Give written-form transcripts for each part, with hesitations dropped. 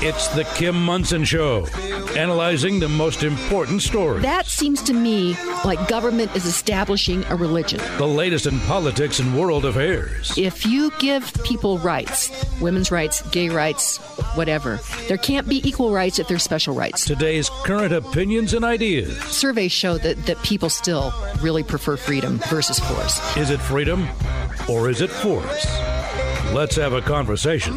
It's the Kim Monson Show, analyzing the most important stories. That seems to me like government is establishing a religion. The latest in politics and world affairs. If you give people rights, women's rights, gay rights, whatever, there can't be equal rights if there's special rights. Today's current opinions and ideas. Surveys show that people still really prefer freedom versus force. Is it freedom or is it force? Let's have a conversation.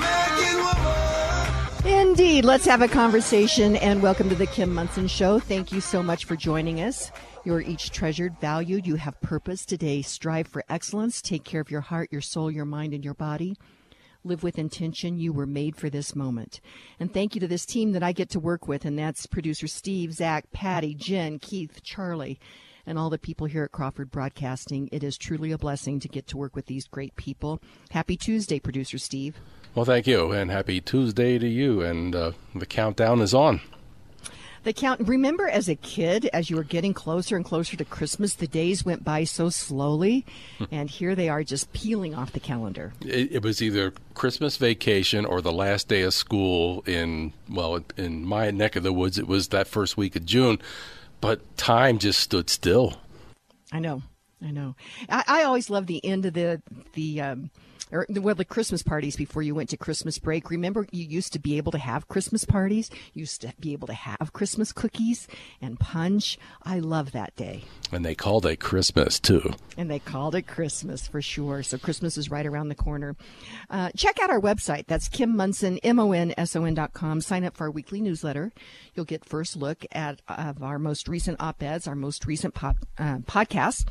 Indeed. Let's have a conversation, and welcome to the Kim Monson Show. Thank you so much for joining us. You're each treasured, valued. You have purpose today. Strive for excellence. Take care of your heart, your soul, your mind, and your body. Live with intention. You were made for this moment. And thank you to this team that I get to work with, and that's producer Steve, Zach, Patty, Jen, Keith, Charlie, and all the people here at Crawford Broadcasting. It is truly a blessing to get to work with these great people. Happy Tuesday, producer Steve. Well, thank you, and happy Tuesday to you, and the countdown is on. Remember as a kid, as you were getting closer and closer to Christmas, the days went by so slowly, and here they are just peeling off the calendar. It was either Christmas vacation or the last day of school in my neck of the woods, it was that first week of June, but time just stood still. I know. I always loved the end of the Christmas parties before you went to Christmas break. Remember, you used to be able to have Christmas parties. You used to be able to have Christmas cookies and punch. I love that day. And they called it Christmas, too. And they called it Christmas, for sure. So Christmas is right around the corner. Check out our website. That's Kim Monson, MONSON.com. Sign up for our weekly newsletter. You'll get first look at our most recent op-eds, our most recent podcasts.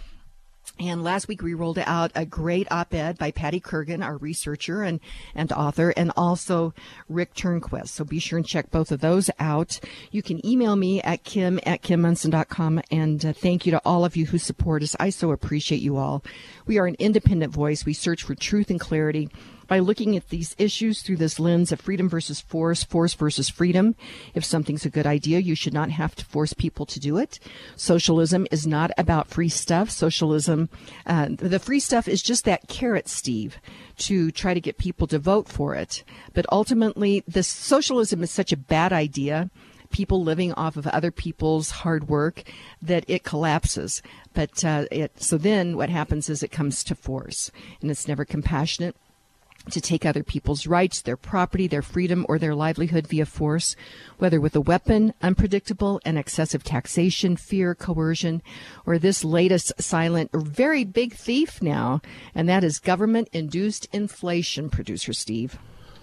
And last week we rolled out a great op-ed by Patty Kurgan, our researcher and author, and also Rick Turnquist. So be sure and check both of those out. You can email me at kim@kimmonson.com. And thank you to all of you who support us. I so appreciate you all. We are an independent voice. We search for truth and clarity by looking at these issues through this lens of freedom versus force, force versus freedom. If something's a good idea, you should not have to force people to do it. Socialism is not about free stuff. Socialism, the free stuff is just that carrot, Steve, to try to get people to vote for it. But ultimately, this socialism is such a bad idea, people living off of other people's hard work, that it collapses. But so then what happens is it comes to force, and it's never compassionate to take other people's rights, their property, their freedom, or their livelihood via force, whether with a weapon, unpredictable and excessive taxation, fear, coercion, or this latest silent or very big thief now, and that is government-induced inflation, producer Steve.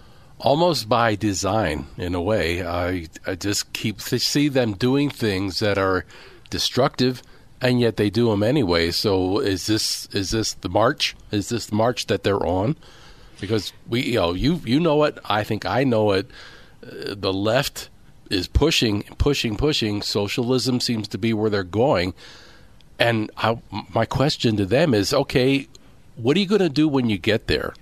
Almost by design, in a way. I just see them doing things that are destructive, and yet they do them anyway. So is this the march? Is this the march that they're on? Because you know it. I think I know it. The left is pushing. Socialism seems to be where they're going. And my question to them is, okay, what are you going to do when you get there?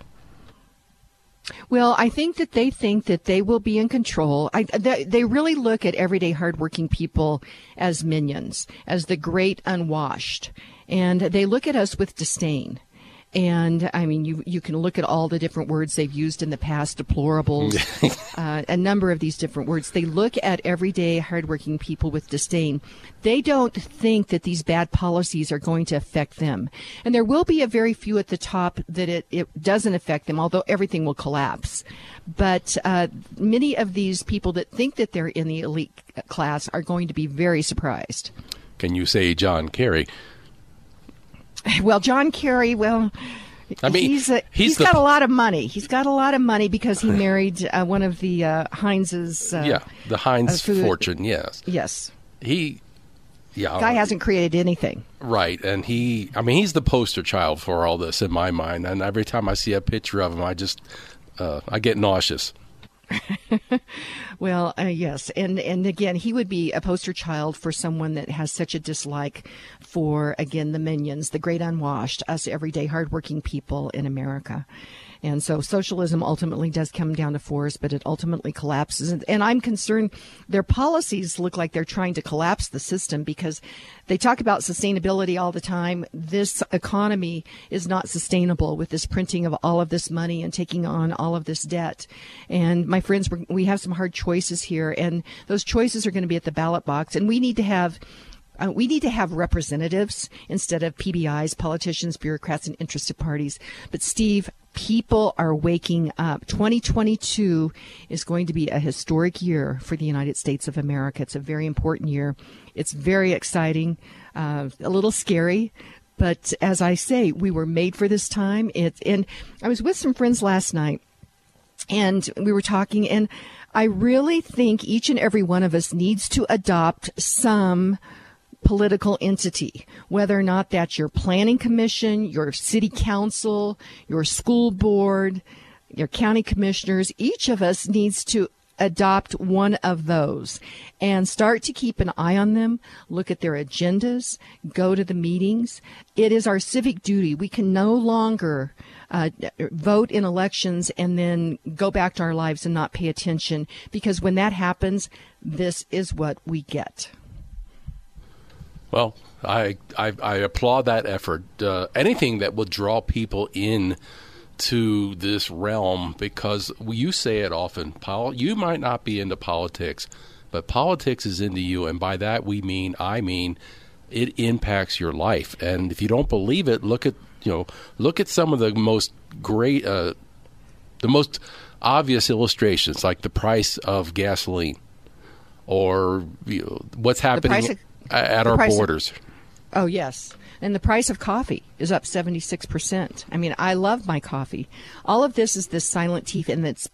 Well, I think that they will be in control. They really look at everyday hardworking people as minions, as the great unwashed. And they look at us with disdain. And, I mean, you can look at all the different words they've used in the past, deplorables, a number of these different words. They look at everyday hardworking people with disdain. They don't think that these bad policies are going to affect them. And there will be a very few at the top that it doesn't affect them, although everything will collapse. But many of these people that think that they're in the elite class are going to be very surprised. Can you say John Kerry? Well, John Kerry, he's got a lot of money. He's got a lot of money because he married one of the Heinz's. The Heinz fortune, yes. Yes. Guy hasn't created anything. Right, and he's the poster child for all this in my mind. And every time I see a picture of him, I get nauseous. Well, yes. And again, he would be a poster child for someone that has such a dislike for, again, the minions, the great unwashed, us everyday hardworking people in America. And so socialism ultimately does come down to force, but it ultimately collapses. And I'm concerned their policies look like they're trying to collapse the system because they talk about sustainability all the time. This economy is not sustainable with this printing of all of this money and taking on all of this debt. And my friends, we have some hard choices here, and those choices are going to be at the ballot box. And we need to have representatives instead of PBIs, politicians, bureaucrats, and interested parties. But Steve, people are waking up. 2022 is going to be a historic year for the United States of America. It's a very important year. It's very exciting, a little scary. But as I say, we were made for this time. And I was with some friends last night, and we were talking, and I really think each and every one of us needs to adopt some political entity, whether or not that's your planning commission, your city council, your school board, your county commissioners. Each of us needs to adopt one of those and start to keep an eye on them, look at their agendas, go to the meetings. It is our civic duty. We can no longer vote in elections and then go back to our lives and not pay attention, because when that happens, this is what we get. Well, I applaud that effort. Anything that will draw people in to this realm, because you say it often, Paul, you might not be into politics, but politics is into you. And by that I mean it impacts your life. And if you don't believe it, look at some of the most great, the most obvious illustrations, like the price of gasoline, or what's happening at our borders. Oh, yes. And the price of coffee is up 76%. I mean, I love my coffee. All of this is this silent thief, and it's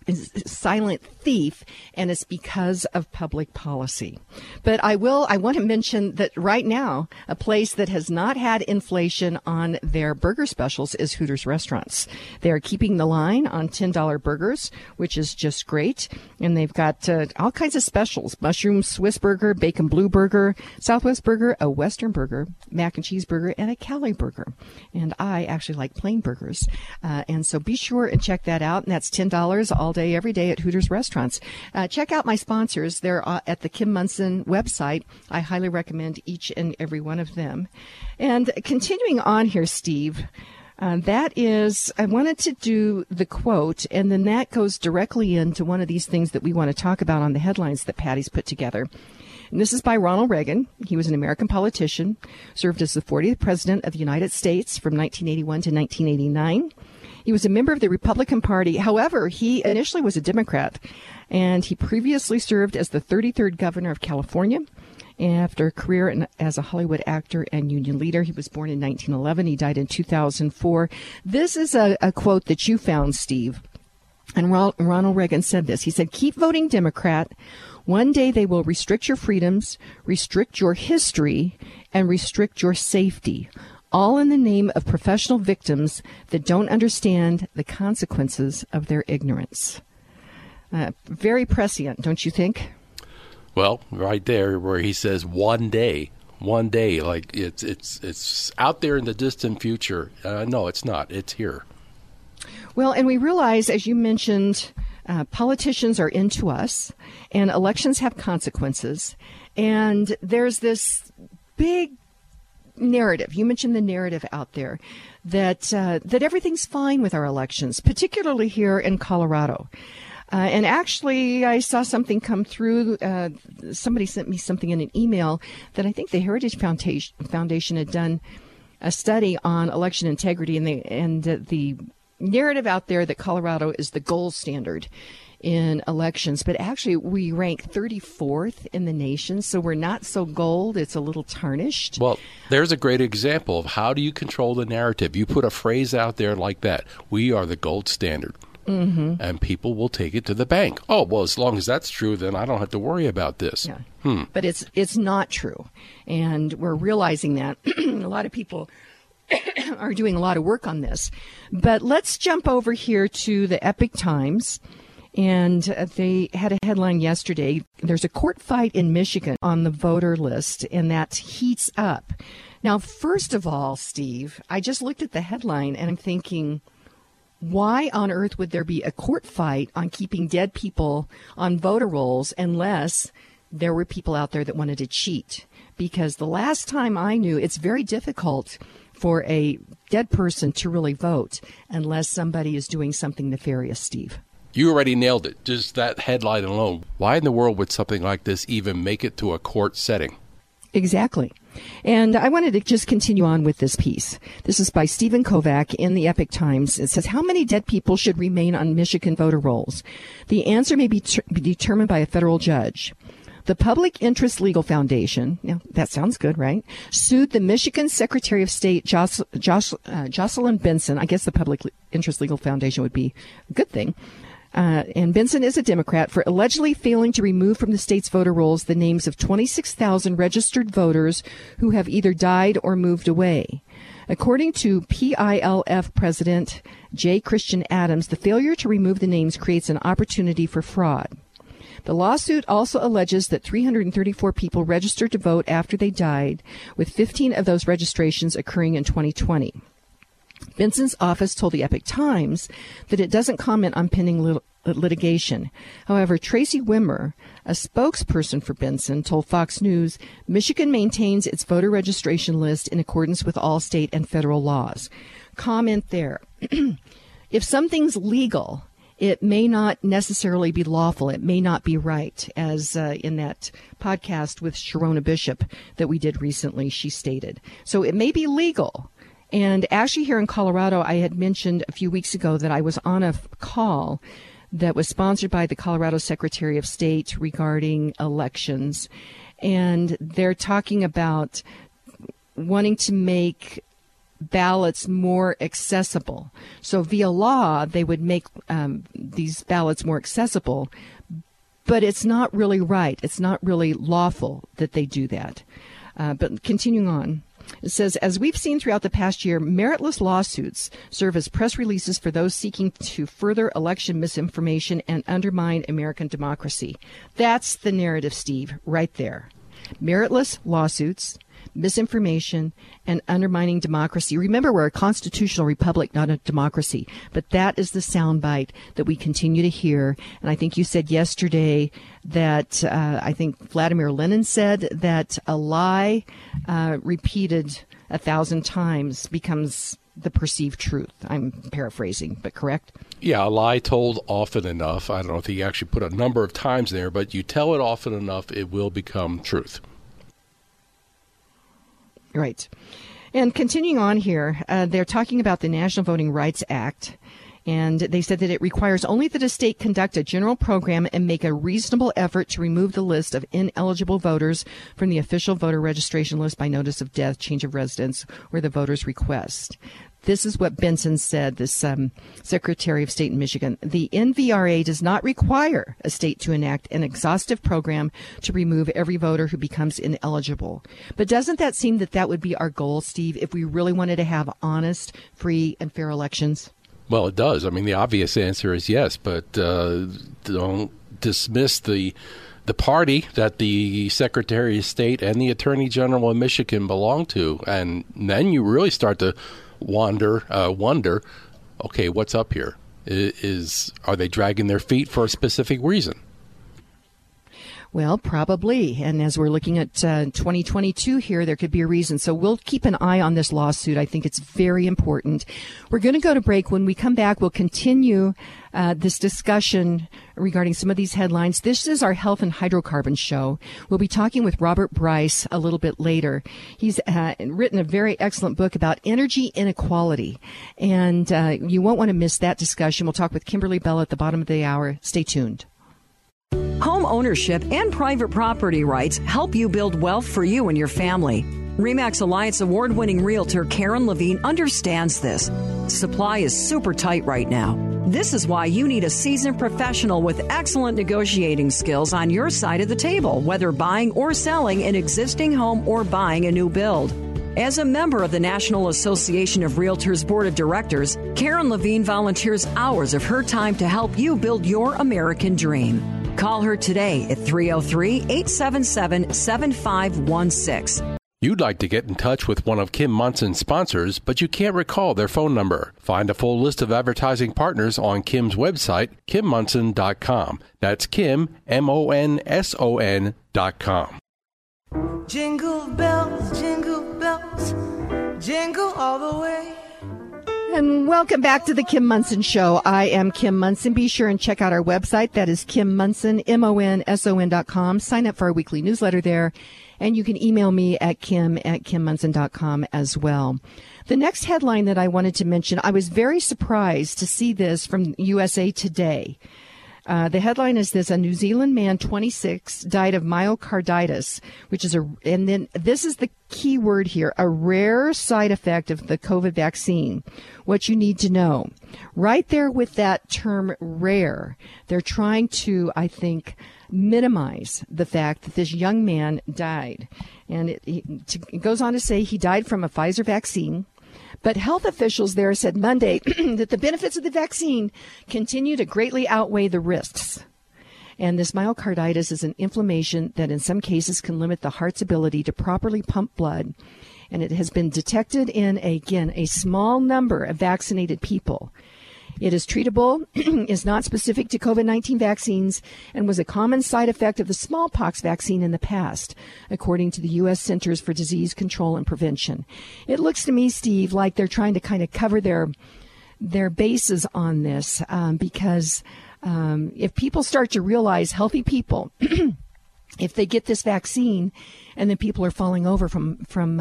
because of public policy. But I want to mention that right now, a place that has not had inflation on their burger specials is Hooters Restaurants. They're keeping the line on $10 burgers, which is just great. And they've got all kinds of specials: mushroom Swiss burger, bacon blue burger, Southwest burger, a Western burger, mac and cheese burger, and a Cali burger. And I actually like plain burgers. And so be sure and check that out. And that's $10 all day, every day at Hooters Restaurants. Check out my sponsors. They're at the Kim Monson website. I highly recommend each and every one of them. And continuing on here, Steve, that is, I wanted to do the quote, and then that goes directly into one of these things that we want to talk about on the headlines that Patty's put together. And this is by Ronald Reagan. He was an American politician, served as the 40th president of the United States from 1981 to 1989. He was a member of the Republican Party. However, he initially was a Democrat, and he previously served as the 33rd governor of California. After a career as a Hollywood actor and union leader, he was born in 1911. He died in 2004. This is a quote that you found, Steve. And Ronald Reagan said this. He said, "Keep voting Democrat. One day they will restrict your freedoms, restrict your history, and restrict your safety, all in the name of professional victims that don't understand the consequences of their ignorance." Very prescient, don't you think? Well, right there where he says one day, like it's out there in the distant future. No, it's not. It's here. Well, and we realize, as you mentioned, politicians are into us, and elections have consequences. And there's this big narrative. You mentioned the narrative out there that everything's fine with our elections, particularly here in Colorado. And actually, I saw something come through. Somebody sent me something in an email that I think the Heritage Foundation had done a study on election integrity, and the narrative out there that Colorado is the gold standard in elections, but actually we rank 34th in the nation, so we're not so gold. It's a little tarnished. Well, there's a great example of how do you control the narrative. You put a phrase out there like that: we are the gold standard. Mm-hmm. And people will take it to the bank. Oh, well, as long as that's true, then I don't have to worry about this. Yeah. But it's not true, and we're realizing that. A lot of people are doing a lot of work on this. But let's jump over here to the Epic Times. And they had a headline yesterday. There's a court fight in Michigan on the voter list, and that heats up. Now, first of all, Steve, I just looked at the headline, and I'm thinking, why on earth would there be a court fight on keeping dead people on voter rolls unless there were people out there that wanted to cheat? Because the last time I knew, it's very difficult for a dead person to really vote unless somebody is doing something nefarious, Steve. You already nailed it. Just that headline alone. Why in the world would something like this even make it to a court setting? Exactly. And I wanted to just continue on with this piece. This is by Stephen Kovac in the Epoch Times. It says, how many dead people should remain on Michigan voter rolls? The answer may be determined by a federal judge. The Public Interest Legal Foundation, now that sounds good, right, sued the Michigan Secretary of State Jocelyn Benson. I guess the Public Interest Legal Foundation would be a good thing. And Benson is a Democrat, for allegedly failing to remove from the state's voter rolls the names of 26,000 registered voters who have either died or moved away. According to PILF President J. Christian Adams, the failure to remove the names creates an opportunity for fraud. The lawsuit also alleges that 334 people registered to vote after they died, with 15 of those registrations occurring in 2020. Benson's office told the Epoch Times that it doesn't comment on pending litigation. However, Tracy Wimmer, a spokesperson for Benson, told Fox News Michigan maintains its voter registration list in accordance with all state and federal laws. Comment there. If something's legal, it may not necessarily be lawful. It may not be right, as in that podcast with Sharona Bishop that we did recently, she stated. So it may be legal. And actually here in Colorado, I had mentioned a few weeks ago that I was on a call that was sponsored by the Colorado Secretary of State regarding elections. And they're talking about wanting to make ballots more accessible. So via law, they would make these ballots more accessible. But it's not really right. It's not really lawful that they do that. But continuing on. It says, as we've seen throughout the past year, meritless lawsuits serve as press releases for those seeking to further election misinformation and undermine American democracy. That's the narrative, Steve, right there. Meritless lawsuits, misinformation, and undermining democracy. Remember, we're a constitutional republic, not a democracy. But that is the soundbite that we continue to hear. And I think you said yesterday that I think Vladimir Lenin said that a lie repeated 1,000 times becomes the perceived truth. I'm paraphrasing, but correct? Yeah, a lie told often enough. I don't know if he actually put a number of times there, but you tell it often enough, it will become truth. Right. And continuing on here, they're talking about the National Voting Rights Act. And they said that it requires only that a state conduct a general program and make a reasonable effort to remove the list of ineligible voters from the official voter registration list by notice of death, change of residence, or the voter's request. This is what Benson said, this Secretary of State in Michigan. The NVRA does not require a state to enact an exhaustive program to remove every voter who becomes ineligible. But doesn't that seem that that would be our goal, Steve, if we really wanted to have honest, free, and fair elections? Well, it does. I mean, the obvious answer is yes, but don't dismiss the party that the Secretary of State and the Attorney General of Michigan belong to, and then you really start to wonder, okay, what's up here? Are they dragging their feet for a specific reason? Well, probably. And as we're looking at 2022 here, there could be a reason. So we'll keep an eye on this lawsuit. I think it's very important. We're going to go to break. When we come back, we'll continue this discussion regarding some of these headlines. This is our Health and Hydrocarbons show. We'll be talking with Robert Bryce a little bit later. He's written a very excellent book about energy inequality. And you won't want to miss that discussion. We'll talk with Kimberly Bell at the bottom of the hour. Stay tuned. Home ownership and private property rights help you build wealth for you and your family. RE/MAX Alliance award-winning realtor Karen Levine understands this. Supply is super tight right now. This is why you need a seasoned professional with excellent negotiating skills on your side of the table, whether buying or selling an existing home or buying a new build. As a member of the National Association of Realtors Board of Directors, Karen Levine volunteers hours of her time to help you build your American dream. Call her today at 303-877-7516. You'd like to get in touch with one of Kim Munson's sponsors, but you can't recall their phone number. Find a full list of advertising partners on Kim's website, KimMunson.com. That's Kim, MONSON.com. Jingle bells, jingle all the way. And welcome back to the Kim Monson Show. I am Kim Monson. Be sure and check out our website. That is Kim Monson, MONSON.com. Sign up for our weekly newsletter there. And you can email me at kim@kimmonson.com as well. The next headline that I wanted to mention, I was very surprised to see this from USA Today. The headline is this: a New Zealand man, 26, died of myocarditis, which is and then this is the key word here, a rare side effect of the COVID vaccine. What you need to know. Right there with that term rare, they're trying to, I think, minimize the fact that this young man died. And it goes on to say he died from a Pfizer vaccine. But health officials there said Monday that the benefits of the vaccine continue to greatly outweigh the risks. And this myocarditis is an inflammation that in some cases can limit the heart's ability to properly pump blood. And it has been detected in, again, a small number of vaccinated people. It is treatable, is not specific to COVID-19 vaccines, and was a common side effect of the smallpox vaccine in the past, according to the U.S. Centers for Disease Control and Prevention. It looks to me, Steve, like they're trying to kind of cover their bases on this because if people start to realize, healthy people, if they get this vaccine and then people are falling over from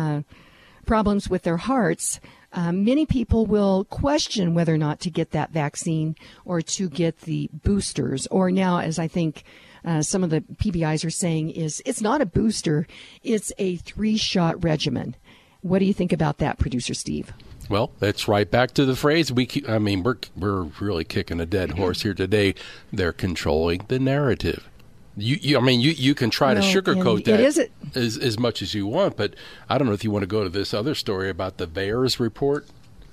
problems with their hearts, many people will question whether or not to get that vaccine or to get the boosters. Or now, as I think some of the PBIs are saying, is it's not a booster, it's a 3-shot regimen. What do you think about that, Producer Steve? Well, that's right back to the phrase. We're really kicking a dead horse here today. They're controlling the narrative. You can try to sugarcoat that as much as you want, but I don't know if you want to go to this other story about the VAERS report.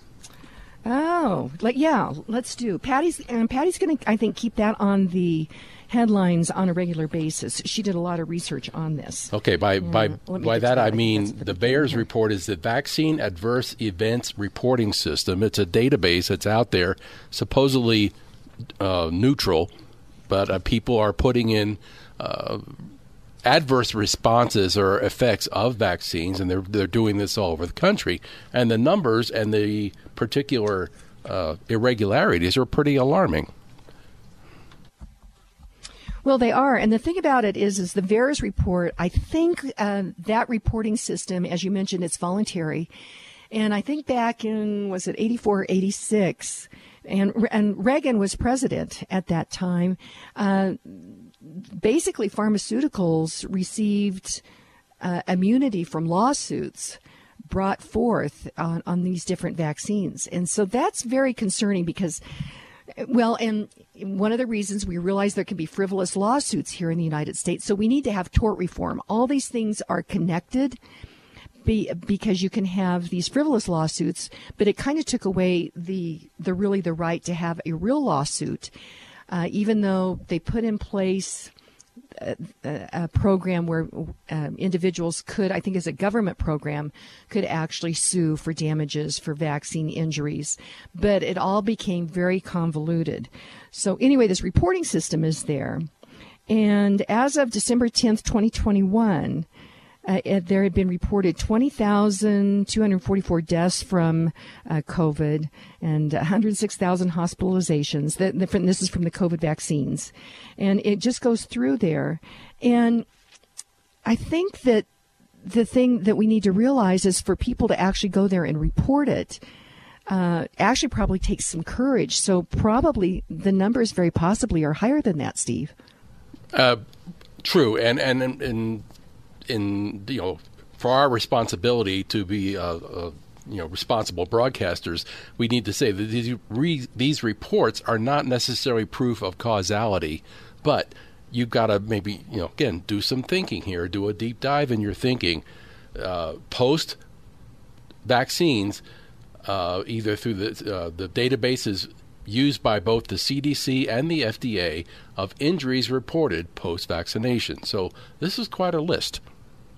Oh, let's do. Patty's going to, I think, keep that on the headlines on a regular basis. She did a lot of research on this. Okay, by that I mean the VAERS report is the Vaccine Adverse Events Reporting System. It's a database that's out there, supposedly neutral, but people are putting in adverse responses or effects of vaccines, and they're doing this all over the country. And the numbers and the particular irregularities are pretty alarming. Well, they are. And the thing about it is the VAERS report, I think that reporting system, as you mentioned, it's voluntary. And I think back in, was it 84, 86, and Reagan was president at that time. Basically, pharmaceuticals received immunity from lawsuits brought forth on these different vaccines. And so that's very concerning because, and one of the reasons we realize there can be frivolous lawsuits here in the United States. So we need to have tort reform. All these things are connected. Because you can have these frivolous lawsuits, but it kind of took away the right to have a real lawsuit, even though they put in place a program where individuals could, I think as a government program, could actually sue for damages for vaccine injuries. But it all became very convoluted. So anyway, this reporting system is there. And as of December 10th, 2021, there had been reported 20,244 deaths from COVID and 106,000 hospitalizations. This is from the COVID vaccines. And it just goes through there. And I think that the thing that we need to realize is for people to actually go there and report it actually probably takes some courage. So probably the numbers very possibly are higher than that, Steve. True. And for our responsibility to be, responsible broadcasters, we need to say that these reports are not necessarily proof of causality, but you've got to maybe, again, do some thinking here, do a deep dive in your thinking, post vaccines, either through the databases used by both the CDC and the FDA of injuries reported post-vaccination. So this is quite a list.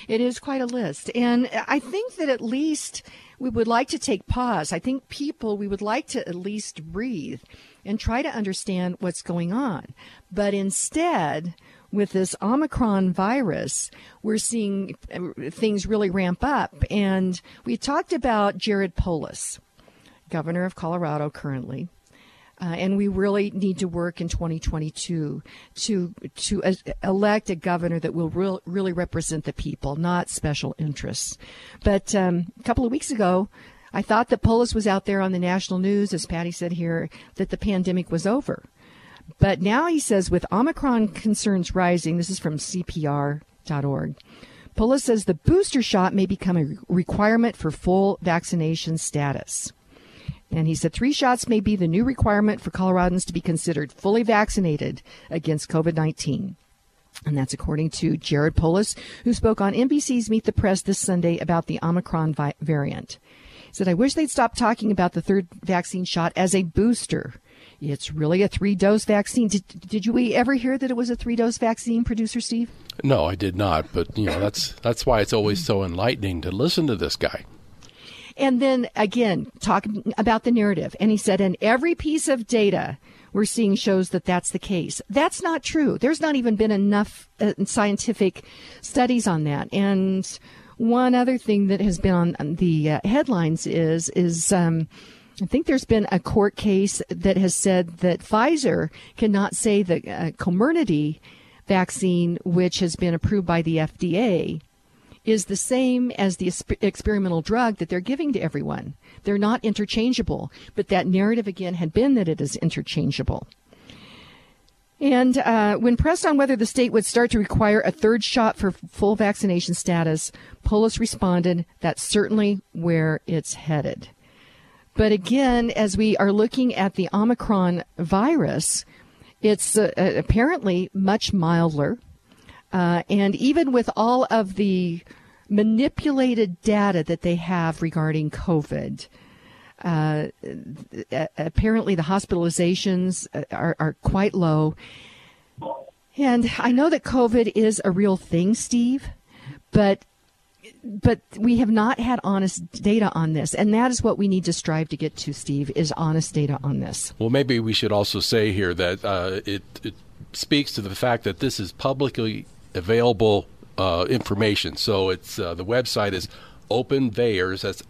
It is quite a list. And I think that at least we would like to take pause. I think we would like to at least breathe and try to understand what's going on. But instead, with this Omicron virus, we're seeing things really ramp up. And we talked about Jared Polis, governor of Colorado currently. And we really need to work in 2022 to elect a governor that will really represent the people, not special interests. But a couple of weeks ago, I thought that Polis was out there on the national news, as Patty said here, that the pandemic was over. But now he says with Omicron concerns rising, this is from CPR.org, Polis says the booster shot may become a requirement for full vaccination status. And he said 3 shots may be the new requirement for Coloradans to be considered fully vaccinated against COVID-19. And that's according to Jared Polis, who spoke on NBC's Meet the Press this Sunday about the Omicron variant. He said, I wish they'd stop talking about the 3rd vaccine shot as a booster. It's really a 3-dose vaccine. Did you ever hear that it was a 3-dose vaccine, Producer Steve? No, I did not. But, that's why it's always so enlightening to listen to this guy. And then, again, talking about the narrative. And he said, and every piece of data we're seeing shows that that's the case. That's not true. There's not even been enough scientific studies on that. And one other thing that has been on the headlines is I think there's been a court case that has said that Pfizer cannot say the Comirnaty vaccine, which has been approved by the FDA, is the same as the experimental drug that they're giving to everyone. They're not interchangeable, but that narrative again had been that it is interchangeable. And when pressed on whether the state would start to require a 3rd shot for full vaccination status, Polis responded, that's certainly where it's headed. But again, as we are looking at the Omicron virus, it's apparently much milder. And even with all of the manipulated data that they have regarding COVID, apparently the hospitalizations are quite low. And I know that COVID is a real thing, Steve, but we have not had honest data on this. And that is what we need to strive to get to, Steve, is honest data on this. Well, maybe we should also say here that it speaks to the fact that this is publicly available information. So it's the website is OpenVAERS, that's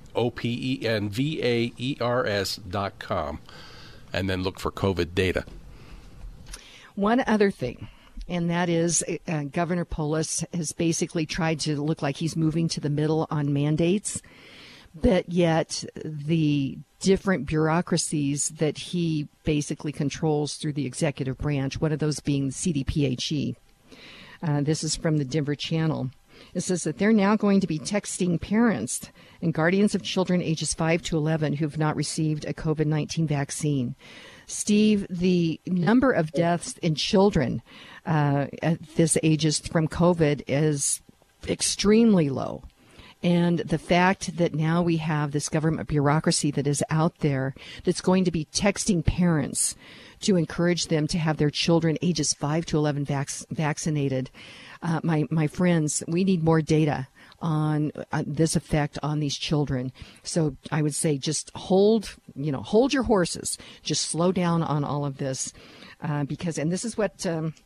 OpenVAERS.com, and then look for COVID data. One other thing, and that is Governor Polis has basically tried to look like he's moving to the middle on mandates, but yet the different bureaucracies that he basically controls through the executive branch, one of those being the CDPHE. This is from the Denver Channel. It says that they're now going to be texting parents and guardians of children ages 5 to 11 who've not received a COVID-19 vaccine. Steve, the number of deaths in children at this ages from COVID is extremely low. And the fact that now we have this government bureaucracy that is out there that's going to be texting parents to encourage them to have their children ages 5 to 11 vaccinated. My friends, we need more data on this effect on these children. So I would say just hold your horses. Just slow down on all of this because this is what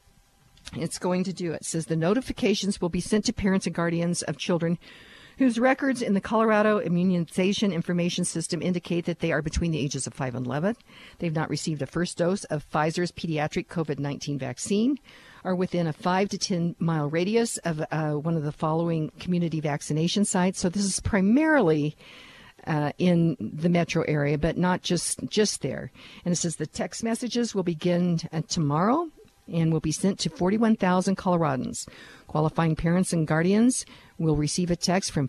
it's going to do. It says the notifications will be sent to parents and guardians of children whose records in the Colorado Immunization Information System indicate that they are between the ages of 5 and 11. They've not received a first dose of Pfizer's pediatric COVID-19 vaccine, are within a 5 to 10 mile radius of one of the following community vaccination sites. So this is primarily in the metro area, but not just there. And it says the text messages will begin tomorrow and will be sent to 41,000 Coloradans. Qualifying parents and guardians will receive a text from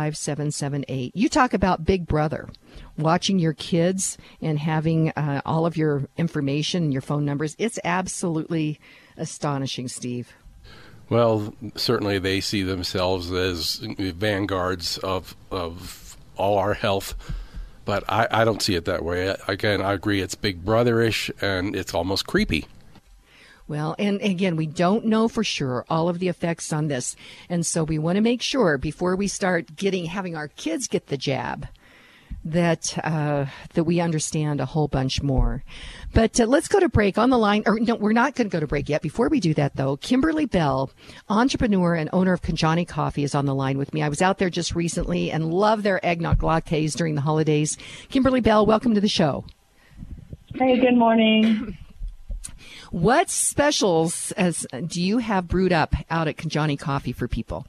45778. You talk about Big Brother, watching your kids and having all of your information and your phone numbers. It's absolutely astonishing, Steve. Well, certainly they see themselves as vanguards of all our health, but I don't see it that way. Again, I agree it's Big Brother-ish, and it's almost creepy. Well, and again, we don't know for sure all of the effects on this. And so we want to make sure before we start having our kids get the jab that we understand a whole bunch more. But let's go to break. On the line, or no, we're not going to go to break yet. Before we do that, though, Kimberly Bell, entrepreneur and owner of Kanjani Coffee, is on the line with me. I was out there just recently and love their eggnog lattes during the holidays. Kimberly Bell, welcome to the show. Hey, good morning. What specials do you have brewed up out at Kanjani Coffee for people?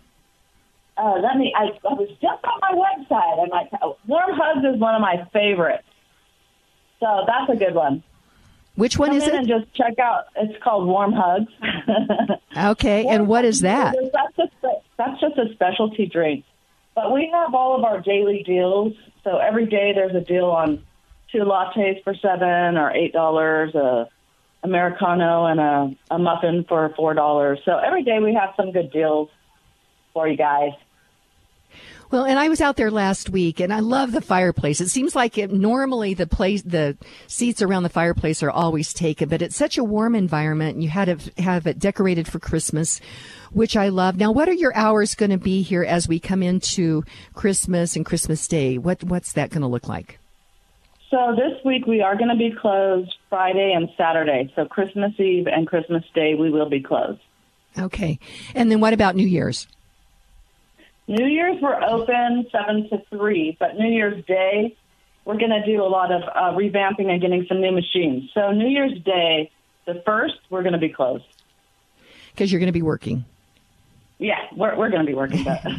I was just on my website, and Warm Hugs is one of my favorites. So that's a good one. Which one is it? And just check out. It's called Warm Hugs. Okay, and what is that? That's just a specialty drink. But we have all of our daily deals. So every day there's a deal on 2 lattes for $7 or $8, a Americano and a muffin for $4. So every day we have some good deals for you guys. Well, and I was out there last week, and I love the fireplace. It seems like normally the seats around the fireplace are always taken, but it's such a warm environment, and you had to have it decorated for Christmas, which I love. Now, what are your hours going to be here as we come into Christmas and Christmas Day? What's that going to look like? So this week we are going to be closed Friday and Saturday. So Christmas Eve and Christmas Day we will be closed. Okay. And then what about New Year's? New Year's, we're open 7 to 3, but New Year's Day, we're going to do a lot of revamping and getting some new machines. So New Year's Day, the 1st, we're going to be closed. Because you're going to be working. Yeah, we're going to be working.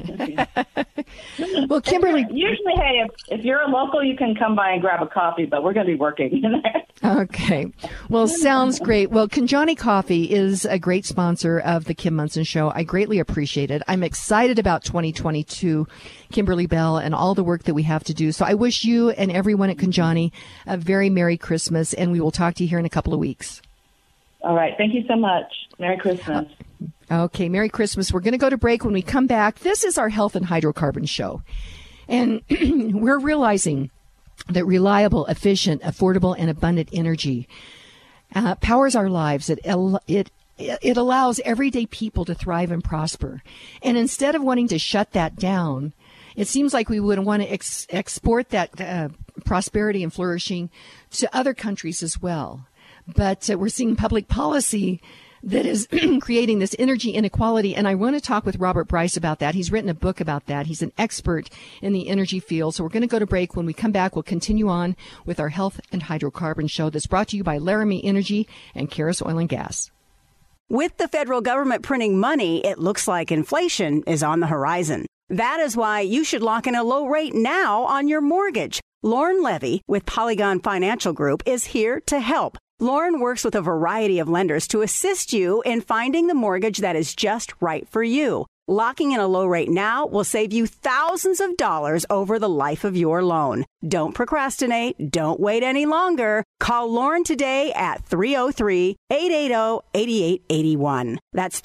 Well, Kimberly... Usually, hey, if you're a local, you can come by and grab a coffee, but we're going to be working. Okay. Well, sounds great. Well, Kanjani Coffee is a great sponsor of the Kim Monson Show. I greatly appreciate it. I'm excited about 2022, Kimberly Bell, and all the work that we have to do. So I wish you and everyone at Kanjani a very Merry Christmas, and we will talk to you here in a couple of weeks. All right. Thank you so much. Merry Christmas. Okay, Merry Christmas. We're going to go to break. When we come back, this is our health and hydrocarbon show. And we're realizing that reliable, efficient, affordable, and abundant energy powers our lives. It allows everyday people to thrive and prosper. And instead of wanting to shut that down, it seems like we would want to export that prosperity and flourishing to other countries as well. But we're seeing public policy that is creating this energy inequality. And I want to talk with Robert Bryce about that. He's written a book about that. He's an expert in the energy field. So we're going to go to break. When we come back, we'll continue on with our health and hydrocarbon show that's brought to you by Laramie Energy and Karis Oil and Gas. With the federal government printing money, it looks like inflation is on the horizon. That is why you should lock in a low rate now on your mortgage. Lauren Levy with Polygon Financial Group is here to help. Lauren works with a variety of lenders to assist you in finding the mortgage that is just right for you. Locking in a low rate now will save you thousands of dollars over the life of your loan. Don't procrastinate. Don't wait any longer. Call Lauren today at 303-880-8881. That's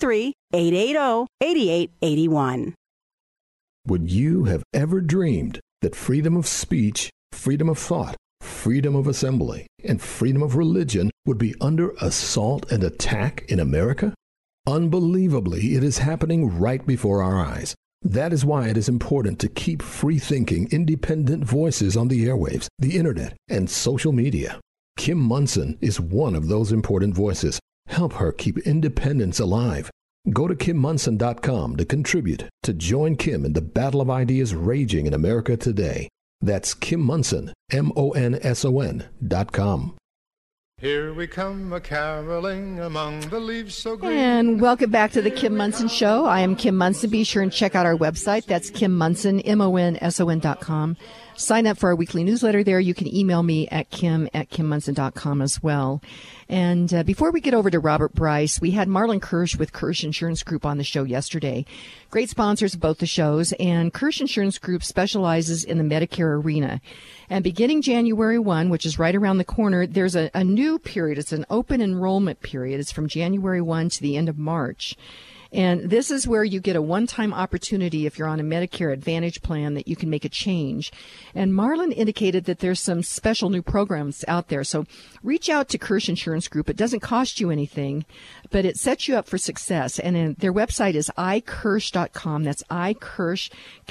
303-880-8881. Would you have ever dreamed that freedom of speech, freedom of thought, freedom of assembly, and freedom of religion would be under assault and attack in America? Unbelievably, it is happening right before our eyes. That is why it is important to keep free-thinking, independent voices on the airwaves, the internet, and social media. Kim Monson is one of those important voices. Help her keep independence alive. Go to KimMonson.com to contribute, to join Kim in the battle of ideas raging in America today. That's Kim Monson, MONSON.com. Here we come a-caroling among the leaves so green. And welcome back to the Kim Monson Show. I am Kim Monson. Be sure and check out our website. That's Kim Monson, MONSON.com. Sign up for our weekly newsletter there. You can email me at kim@kimmonson.com as well. And before we get over to Robert Bryce, we had Marlon Kirsch with Kirsch Insurance Group on the show yesterday. Great sponsors of both the shows. And Kirsch Insurance Group specializes in the Medicare arena. And beginning January 1, which is right around the corner, there's a new period. It's an open enrollment period. It's from January 1 to the end of March. And this is where you get a one-time opportunity if you're on a Medicare Advantage plan that you can make a change. And Marlon indicated that there's some special new programs out there. So reach out to Kirsch Insurance Group. It doesn't cost you anything, but it sets you up for success. And their website is ikirsch.com. That's ikirsch,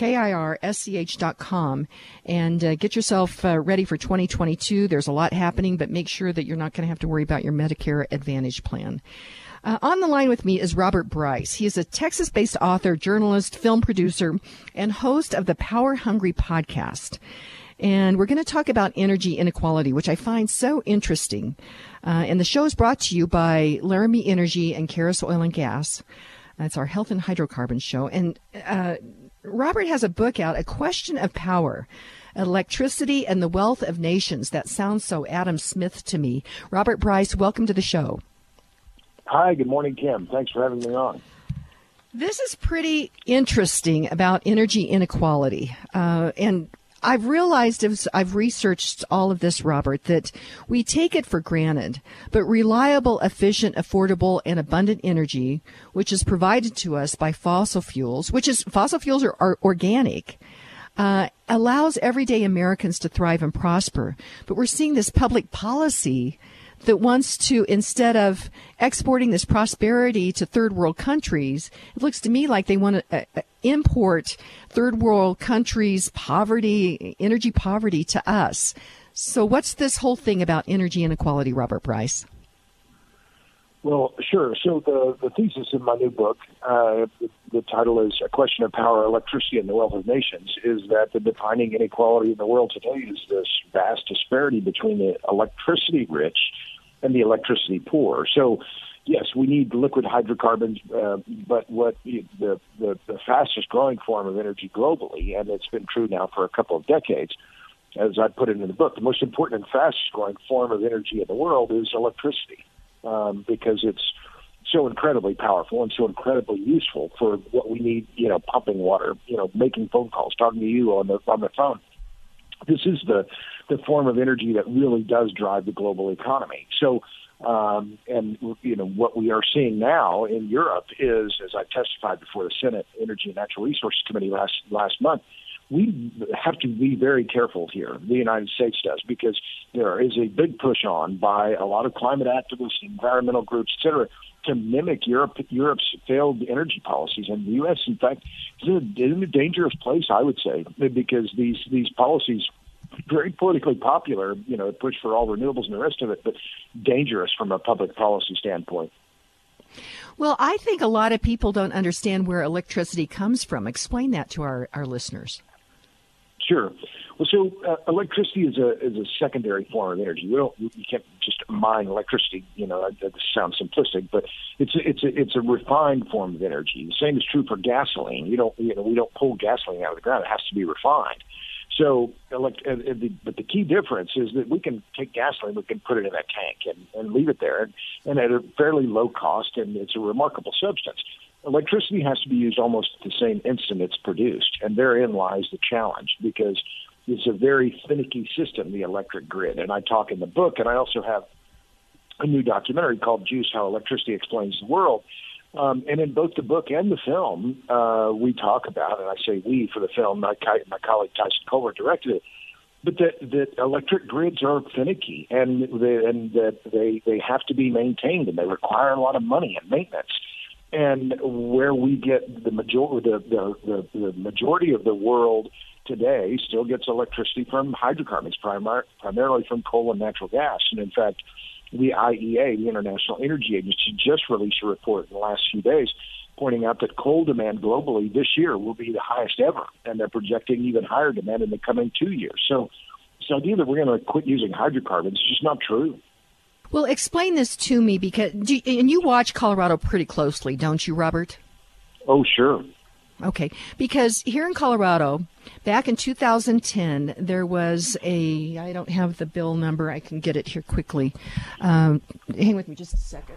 KIRSCH.com. And get yourself ready for 2022. There's a lot happening, but make sure that you're not going to have to worry about your Medicare Advantage plan. On the line with me is Robert Bryce. He is a Texas-based author, journalist, film producer, and host of the Power Hungry podcast. And we're going to talk about energy inequality, which I find so interesting. And the show is brought to you by Laramie Energy and Karis Oil and Gas. It's our health and hydrocarbons show. And Robert has a book out, A Question of Power, Electricity and the Wealth of Nations. That sounds so Adam Smith to me. Robert Bryce, welcome to the show. Hi, good morning, Kim. Thanks for having me on. This is pretty interesting about energy inequality. And I've realized as I've researched all of this, Robert, that we take it for granted, but reliable, efficient, affordable, and abundant energy, which is provided to us by fossil fuels, fossil fuels are organic, allows everyday Americans to thrive and prosper. But we're seeing this public policy that wants to, instead of exporting this prosperity to third world countries, it looks to me like they want to import third world countries' poverty, energy poverty to us. So what's this whole thing about energy inequality, Robert Bryce? Well, sure. So the thesis in my new book, the title is A Question of Power, Electricity and the Wealth of Nations, is that the defining inequality in the world today is this vast disparity between the electricity rich and the electricity poor. So, yes, we need liquid hydrocarbons, but what the fastest growing form of energy globally, and it's been true now for a couple of decades, as I put it in the book, the most important and fastest growing form of energy in the world is electricity, because it's so incredibly powerful and so incredibly useful for what we need, pumping water, making phone calls, talking to you on the phone. This is the form of energy that really does drive the global economy. So, what we are seeing now in Europe is, as I testified before the Senate Energy and Natural Resources Committee last month, we have to be very careful here. The United States does, because there is a big push on by a lot of climate activists, environmental groups, et cetera, to mimic Europe's failed energy policies. And the U.S., in fact, is in a dangerous place, I would say, because these policies, very politically popular, push for all renewables and the rest of it, but dangerous from a public policy standpoint. Well, I think a lot of people don't understand where electricity comes from. Explain that to our listeners. Sure. Well, so electricity is a secondary form of energy. You can't just mine electricity. That sounds simplistic, but it's a refined form of energy. The same is true for gasoline. We don't pull gasoline out of the ground. It has to be refined. So, but the key difference is that we can take gasoline, we can put it in a tank and leave it there, and at a fairly low cost, and it's a remarkable substance. Electricity has to be used almost at the same instant it's produced, and therein lies the challenge, because it's a very finicky system, the electric grid. And I talk in the book, and I also have a new documentary called Juice, How Electricity Explains the World. And in both the book and the film, we talk about, and I say we for the film, my colleague Tyson Colbert directed it, but that electric grids are finicky, and that they have to be maintained, and they require a lot of money and maintenance. And where we get the majority of the world today still gets electricity from hydrocarbons, primarily from coal and natural gas. And in fact, the IEA, the International Energy Agency, just released a report in the last few days pointing out that coal demand globally this year will be the highest ever, and they're projecting even higher demand in the coming 2 years. So this idea that we're going to quit using hydrocarbons is just not true. Well, explain this to me, because and you watch Colorado pretty closely, don't you, Robert? Oh, sure. Okay, because here in Colorado, back in 2010, there was I don't have the bill number, I can get it here quickly. Hang with me just a second.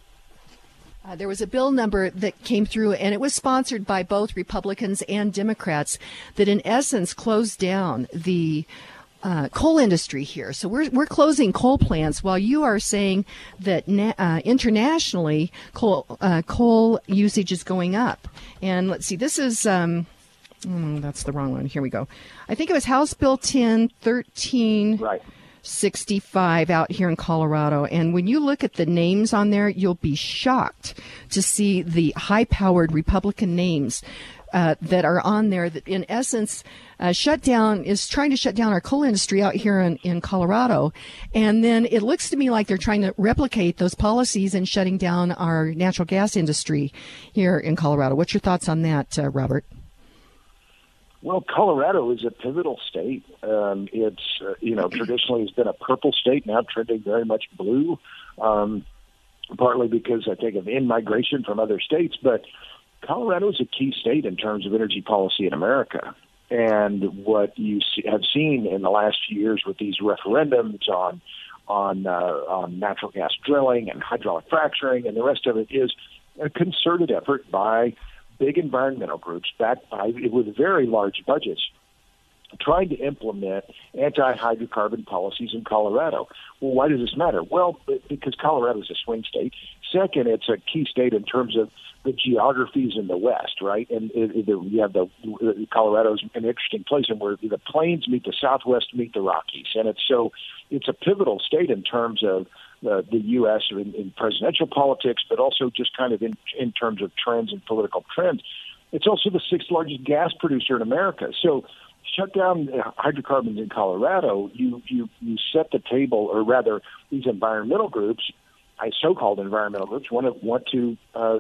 There was a bill number that came through, and it was sponsored by both Republicans and Democrats, that in essence closed down the coal industry here. So we're closing coal plants while you are saying that internationally coal usage is going up. And let's see, this is that's the wrong one. Here we go. I think it was House Bill 101365 out here in Colorado. And when you look at the names on there, you'll be shocked to see the high-powered Republican names that are on there that, in essence, trying to shut down our coal industry out here in Colorado. And then it looks to me like they're trying to replicate those policies and shutting down our natural gas industry here in Colorado. What's your thoughts on that, Robert? Well, Colorado is a pivotal state. It's, traditionally has been a purple state, now trending very much blue, partly because I think of in-migration from other states, but Colorado is a key state in terms of energy policy in America. And what you have seen in the last few years with these referendums on natural gas drilling and hydraulic fracturing and the rest of it is a concerted effort by big environmental groups backed by with very large budgets trying to implement anti-hydrocarbon policies in Colorado. Well, why does this matter? Well, because Colorado is a swing state. Second, it's a key state in terms of the geographies in the West, right? And you have Colorado's an interesting place, and where the plains meet the Southwest meet the Rockies, and it's a pivotal state in terms of the U.S. in presidential politics, but also just kind of in terms of trends and political trends. It's also the sixth largest gas producer in America. So shut down hydrocarbons in Colorado, you set the table, or rather these environmental groups, so-called environmental groups, want to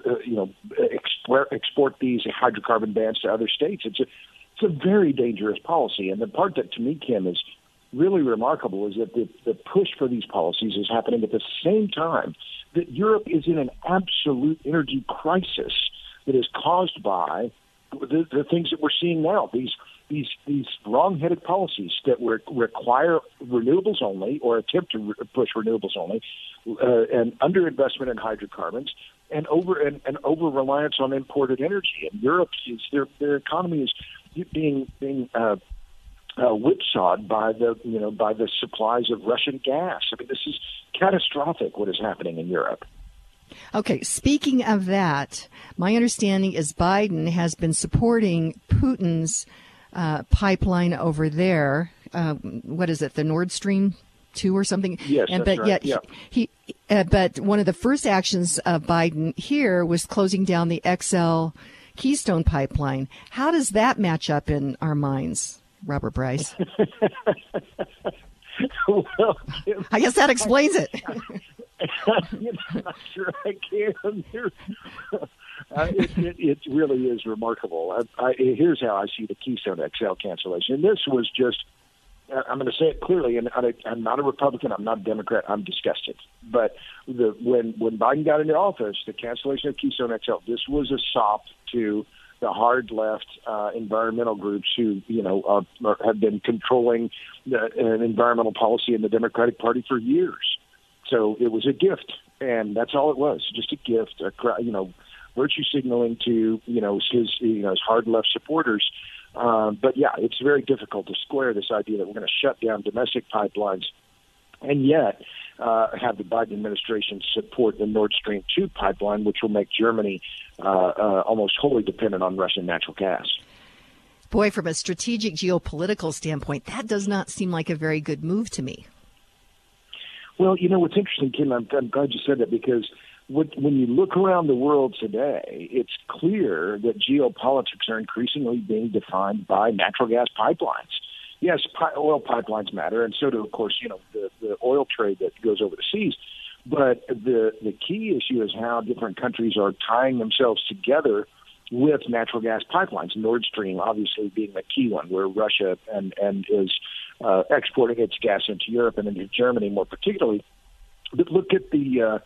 export these hydrocarbon bans to other states. It's a very dangerous policy. And the part that, to me, Kim, is really remarkable is that the push for these policies is happening at the same time that Europe is in an absolute energy crisis that is caused by the things that we're seeing now. These wrong-headed policies that require renewables only, or attempt to push renewables only, and underinvestment in hydrocarbons, and over reliance on imported energy. And Europe their economy is being whipsawed by the supplies of Russian gas. I mean, this is catastrophic what is happening in Europe. Okay, speaking of that, my understanding is Biden has been supporting Putin's pipeline over there. What is it, the Nord Stream 2 or something? Yes, that's right. He but one of the first actions of Biden here was closing down the XL Keystone pipeline. How does that match up in our minds, Robert Bryce? Well, I guess that explains it. I'm not sure I can. It really is remarkable. Here's how I see the Keystone XL cancellation. This was just, I'm going to say it clearly, and I'm not a Republican, I'm not a Democrat, I'm disgusted. But when Biden got into office, the cancellation of Keystone XL, this was a sop to the hard left environmental groups who, have been controlling an environmental policy in the Democratic Party for years. So it was a gift, and that's all it was, just a gift, virtue signaling to, his hard left supporters. But yeah, it's very difficult to square this idea that we're going to shut down domestic pipelines and yet have the Biden administration support the Nord Stream 2 pipeline, which will make Germany almost wholly dependent on Russian natural gas. Boy, from a strategic geopolitical standpoint, that does not seem like a very good move to me. Well, what's interesting, Kim, I'm glad you said that, because when you look around the world today, it's clear that geopolitics are increasingly being defined by natural gas pipelines. Yes, oil pipelines matter, and so do, of course, the oil trade that goes over the seas. But the key issue is how different countries are tying themselves together with natural gas pipelines. Nord Stream, obviously, being the key one, where Russia and is exporting its gas into Europe and into Germany more particularly. But look at it's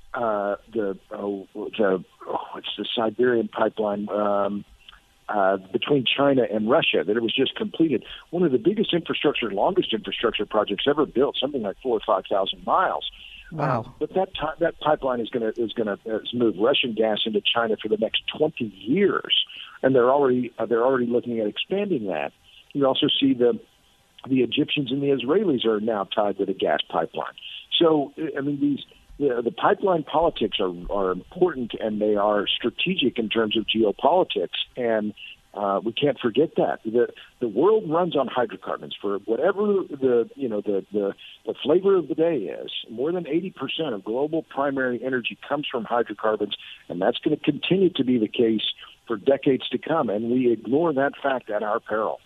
the Siberian pipeline between China and Russia that it was just completed. One of the biggest longest infrastructure projects ever built, something like 4,000 or 5,000 miles. Wow! But that pipeline is going to move Russian gas into China for the next 20 years, and they're already looking at expanding that. You also see the The Egyptians and the Israelis are now tied with a gas pipeline. So, I mean, the pipeline politics are important, and they are strategic in terms of geopolitics, and we can't forget that. The world runs on hydrocarbons for whatever the flavor of the day is. More than 80% of global primary energy comes from hydrocarbons, and that's going to continue to be the case for decades to come, and we ignore that fact at our peril.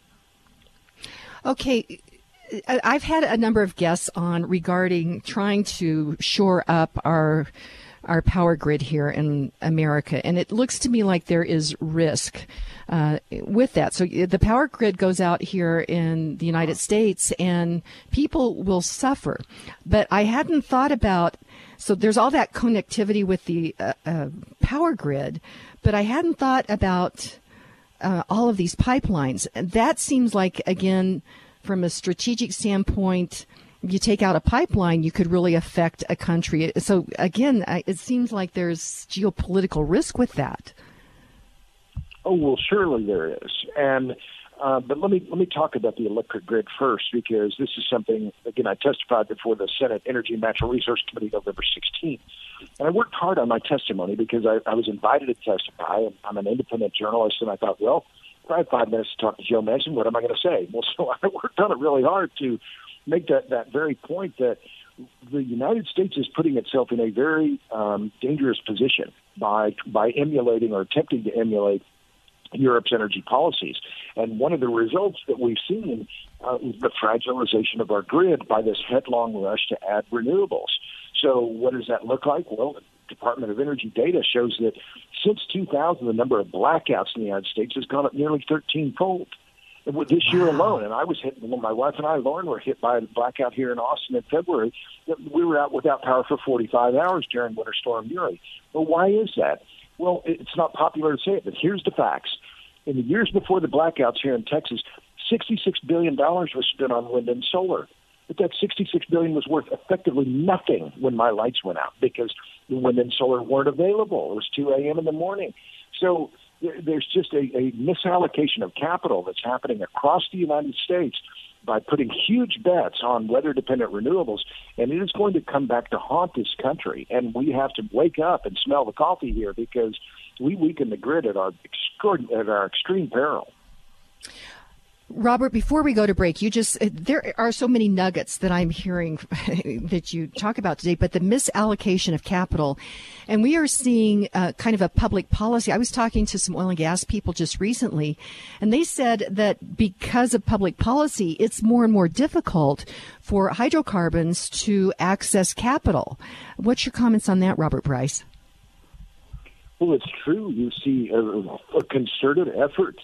Okay. I've had a number of guests on regarding trying to shore up our power grid here in America, and it looks to me like there is risk with that. So the power grid goes out here in the United States, and people will suffer. But I hadn't thought about, so there's all that connectivity with the power grid, but I hadn't thought about all of these pipelines. And that seems like, again, from a strategic standpoint, you take out a pipeline, you could really affect a country. So again, it seems like there's geopolitical risk with that. Oh, well, surely there is. And but let me talk about the electric grid first, because this is something, again, I testified before the Senate Energy and Natural Resource Committee November 16th. And I worked hard on my testimony because I was invited to testify. I'm an independent journalist, and I thought, well, I have 5 minutes to talk to Joe Manchin. What am I going to say? Well, so I worked on it really hard to make that very point that the United States is putting itself in a very dangerous position by emulating or attempting to emulate Europe's energy policies. And one of the results that we've seen is the fragilization of our grid by this headlong rush to add renewables. So what does that look like? Well, the Department of Energy data shows that since 2000, the number of blackouts in the United States has gone up nearly 13-fold. This year alone, and I was hit, when my wife and I, Lauren, were hit by a blackout here in Austin in February. We were out without power for 45 hours during Winter Storm Uri. Well, why is that? Well, it's not popular to say it, but here's the facts. In the years before the blackouts here in Texas, $66 billion was spent on wind and solar. But that $66 billion was worth effectively nothing when my lights went out because the wind and solar weren't available. It was 2 a.m. in the morning. So there's just a misallocation of capital that's happening across the United States by putting huge bets on weather-dependent renewables, and it is going to come back to haunt this country. And we have to wake up and smell the coffee here because we weaken the grid at our extreme peril. Robert, before we go to break, there are so many nuggets that I'm hearing that you talk about today, but the misallocation of capital, and we are seeing kind of a public policy. I was talking to some oil and gas people just recently, and they said that because of public policy, it's more and more difficult for hydrocarbons to access capital. What's your comments on that, Robert Bryce? Well, it's true. You see a concerted effort.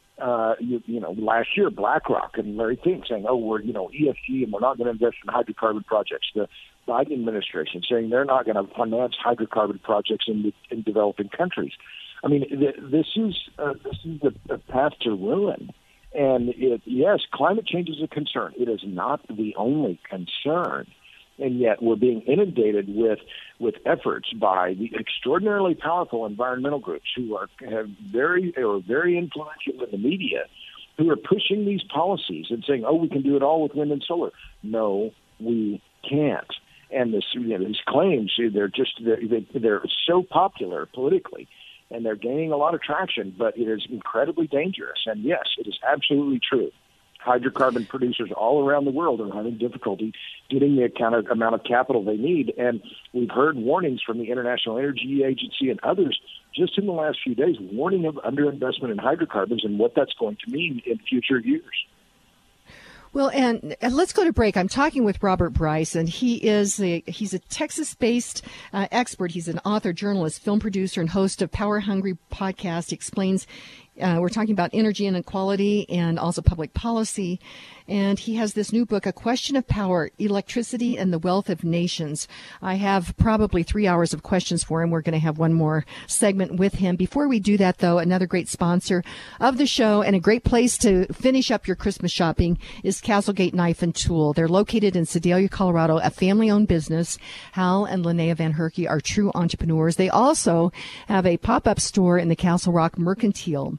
Last year, BlackRock and Larry Fink saying, we're, ESG and we're not going to invest in hydrocarbon projects. The Biden administration saying they're not going to finance hydrocarbon projects in developing countries. I mean, this is the path to ruin. And yes, climate change is a concern. It is not the only concern. And yet we're being inundated with efforts by the extraordinarily powerful environmental groups who are very influential in the media, who are pushing these policies and saying, we can do it all with wind and solar. No, we can't. And these claims, they're so popular politically, and they're gaining a lot of traction, but it is incredibly dangerous. And yes, it is absolutely true. Hydrocarbon producers all around the world are having difficulty getting the amount of capital they need. And we've heard warnings from the International Energy Agency and others just in the last few days, warning of underinvestment in hydrocarbons and what that's going to mean in future years. Well, and let's go to break. I'm talking with Robert Bryce, and he's a Texas-based expert. He's an author, journalist, film producer, and host of Power Hungry podcast. Explains. We're talking about energy inequality and also public policy. And he has this new book, A Question of Power, Electricity and the Wealth of Nations. I have probably 3 hours of questions for him. We're going to have one more segment with him. Before we do that, though, another great sponsor of the show and a great place to finish up your Christmas shopping is Castlegate Knife and Tool. They're located in Sedalia, Colorado, a family-owned business. Hal and Linnea Van Herky are true entrepreneurs. They also have a pop-up store in the Castle Rock Mercantile.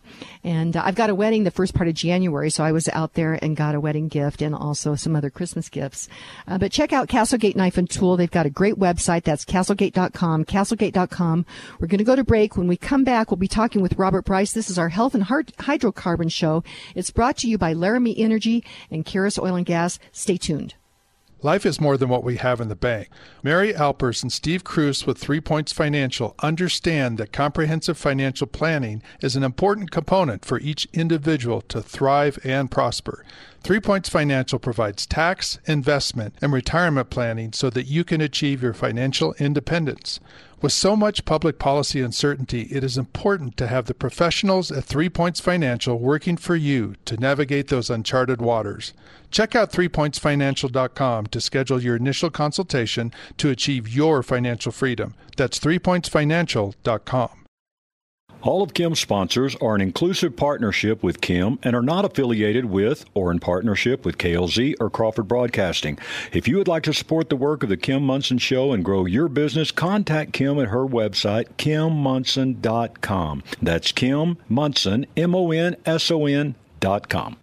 And I've got a wedding the first part of January, so I was out there and got a wedding gift and also some other Christmas gifts. But check out Castlegate Knife and Tool. They've got a great website. That's castlegate.com, castlegate.com. We're going to go to break. When we come back, we'll be talking with Robert Bryce. This is our Health and Hydrocarbon Show. It's brought to you by Laramie Energy and Karis Oil and Gas. Stay tuned. Life is more than what we have in the bank. Mary Alpers and Steve Cruz with 3 Points Financial understand that comprehensive financial planning is an important component for each individual to thrive and prosper. 3 Points Financial provides tax, investment, and retirement planning so that you can achieve your financial independence. With so much public policy uncertainty, it is important to have the professionals at 3 Points Financial working for you to navigate those uncharted waters. Check out 3pointsfinancial.com to schedule your initial consultation to achieve your financial freedom. That's 3pointsfinancial.com. All of Kim's sponsors are an inclusive partnership with Kim and are not affiliated with or in partnership with KLZ or Crawford Broadcasting. If you would like to support the work of the Kim Monson Show and grow your business, contact Kim at her website, kimmonson.com. That's Kim Monson, MONSON.com.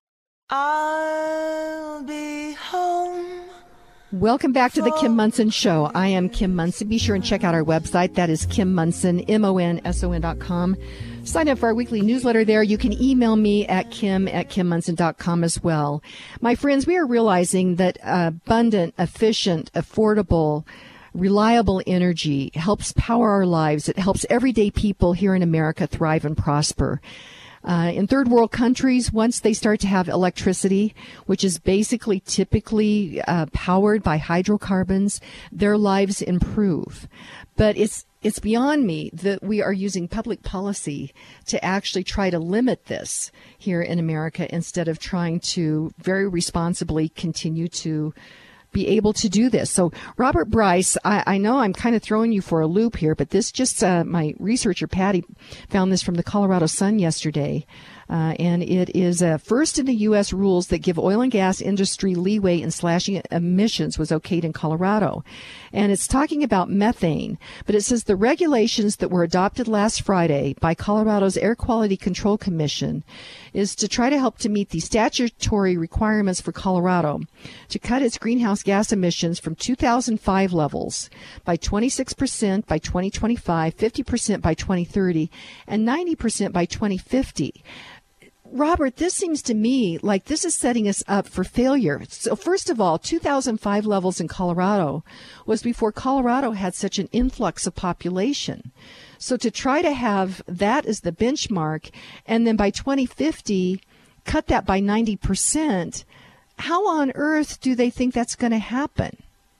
I'll be home. Welcome back to the Kim Monson Show. I am Kim Monson. Be sure and check out our website. That is Kim Monson, MONSON.com. Sign up for our weekly newsletter there. You can email me at kim@kimmonson.com as well. My friends, we are realizing that abundant, efficient, affordable, reliable energy helps power our lives. It helps everyday people here in America thrive and prosper. In third world countries, once they start to have electricity, which is basically typically powered by hydrocarbons, their lives improve. But it's beyond me that we are using public policy to actually try to limit this here in America instead of trying to very responsibly continue to be able to do this. So, Robert Bryce, I know I'm kind of throwing you for a loop here, but this just, my researcher, Patty, found this from the Colorado Sun yesterday. And it is first in the U.S. rules that give oil and gas industry leeway in slashing emissions was okayed in Colorado. And it's talking about methane, but it says the regulations that were adopted last Friday by Colorado's Air Quality Control Commission is to try to help to meet the statutory requirements for Colorado to cut its greenhouse gas emissions from 2005 levels by 26% by 2025, 50% by 2030, and 90% by 2050. Robert, this seems to me like this is setting us up for failure. So first of all, 2005 levels in Colorado was before Colorado had such an influx of population. So to try to have that as the benchmark and then by 2050 cut that by 90%, how on earth do they think that's going to happen?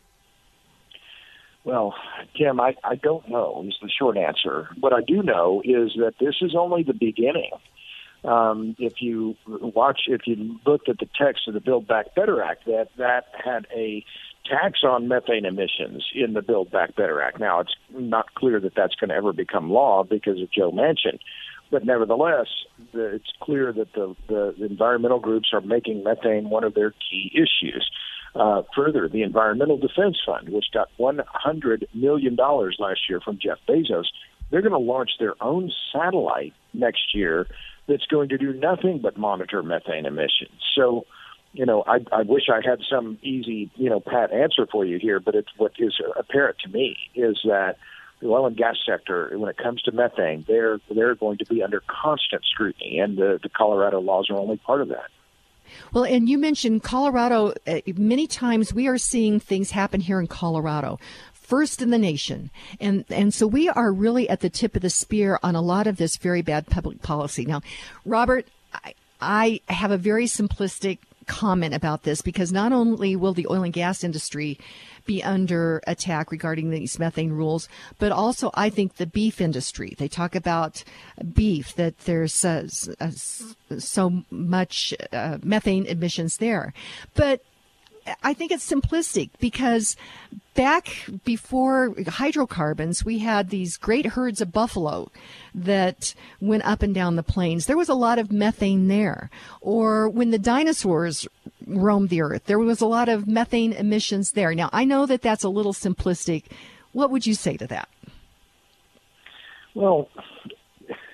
Well, Kim, I don't know is the short answer. What I do know is that this is only the beginning. If you looked at the text of the Build Back Better Act, that had a tax on methane emissions in the Build Back Better Act. Now, it's not clear that that's going to ever become law because of Joe Manchin. But nevertheless, it's clear that the environmental groups are making methane one of their key issues. Further, the Environmental Defense Fund, which got $100 million last year from Jeff Bezos, they're going to launch their own satellite next year that's going to do nothing but monitor methane emissions. So, I wish I had some easy, pat answer for you here, but it's what is apparent to me is that the oil and gas sector, when it comes to methane, they're going to be under constant scrutiny, and the Colorado laws are only part of that. Well, and you mentioned Colorado. Many times we are seeing things happen here in Colorado. First in the nation. And so we are really at the tip of the spear on a lot of this very bad public policy. Now, Robert, I have a very simplistic comment about this because not only will the oil and gas industry be under attack regarding these methane rules, but also I think the beef industry. They talk about beef, that there's so much methane emissions there. But I think it's simplistic because back before hydrocarbons, we had these great herds of buffalo that went up and down the plains. There was a lot of methane there. Or when the dinosaurs roamed the earth, there was a lot of methane emissions there. Now, I know that that's a little simplistic. What would you say to that? Well,